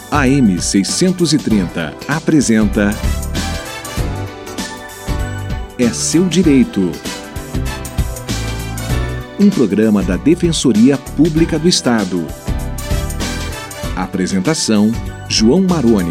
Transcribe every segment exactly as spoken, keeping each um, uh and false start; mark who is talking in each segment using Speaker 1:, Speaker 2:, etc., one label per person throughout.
Speaker 1: A M seiscentos e trinta apresenta É Seu Direito. Um programa da Defensoria Pública do Estado. Apresentação: João Maroni.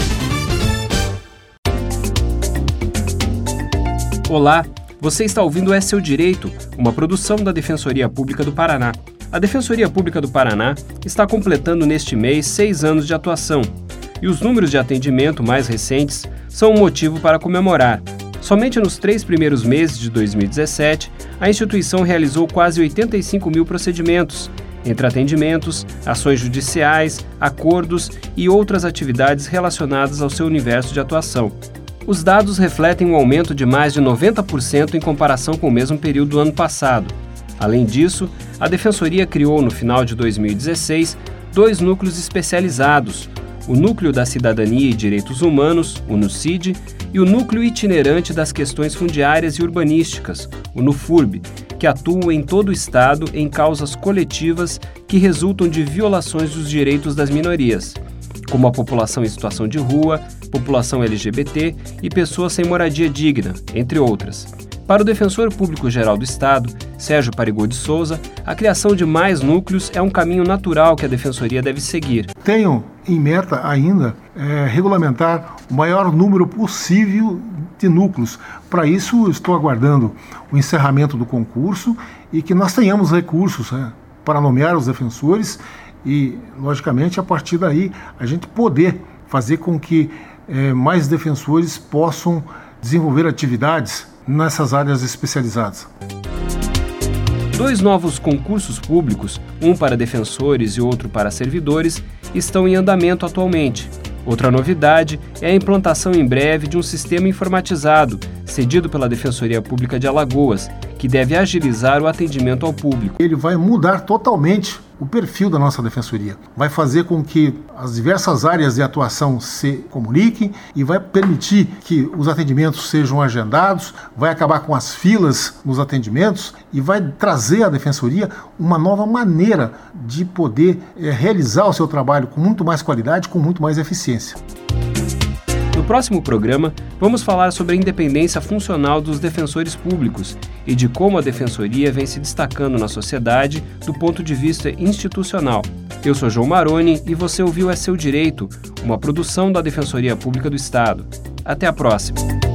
Speaker 2: Olá, você está ouvindo É Seu Direito, uma produção da Defensoria Pública do Paraná. A Defensoria Pública do Paraná está completando neste mês seis anos de atuação, e os números de atendimento mais recentes são um motivo para comemorar. Somente nos três primeiros meses de dois mil e dezessete, a instituição realizou quase oitenta e cinco mil procedimentos, entre atendimentos, ações judiciais, acordos e outras atividades relacionadas ao seu universo de atuação. Os dados refletem um aumento de mais de noventa por cento em comparação com o mesmo período do ano passado. Além disso, a Defensoria criou no final de dois mil e dezesseis dois núcleos especializados, o Núcleo da Cidadania e Direitos Humanos, o NUCID, e o Núcleo Itinerante das Questões Fundiárias e Urbanísticas, o NUFURB, que atua em todo o Estado em causas coletivas que resultam de violações dos direitos das minorias, como a população em situação de rua, população L G B T e pessoas sem moradia digna, entre outras. Para o Defensor Público-Geral do Estado, Sérgio Parigô de Souza, a criação de mais núcleos é um caminho natural que a Defensoria deve seguir.
Speaker 3: Tenho em meta ainda é, regulamentar o maior número possível de núcleos. Para isso, estou aguardando o encerramento do concurso e que nós tenhamos recursos né, para nomear os defensores e, logicamente, a partir daí, a gente poder fazer com que é, mais defensores possam desenvolver atividades nessas áreas especializadas.
Speaker 2: Dois novos concursos públicos, um para defensores e outro para servidores, estão em andamento atualmente. Outra novidade é a implantação em breve de um sistema informatizado, cedido pela Defensoria Pública de Alagoas, que deve agilizar o atendimento ao público.
Speaker 3: Ele vai mudar totalmente o perfil da nossa Defensoria. Vai fazer com que as diversas áreas de atuação se comuniquem e vai permitir que os atendimentos sejam agendados, vai acabar com as filas nos atendimentos e vai trazer à Defensoria uma nova maneira de poder é, realizar o seu trabalho com muito mais qualidade, com muito mais eficiência.
Speaker 2: No próximo programa, vamos falar sobre a independência funcional dos defensores públicos e de como a Defensoria vem se destacando na sociedade do ponto de vista institucional. Eu sou João Maroni e você ouviu É Seu Direito, uma produção da Defensoria Pública do Estado. Até a próxima!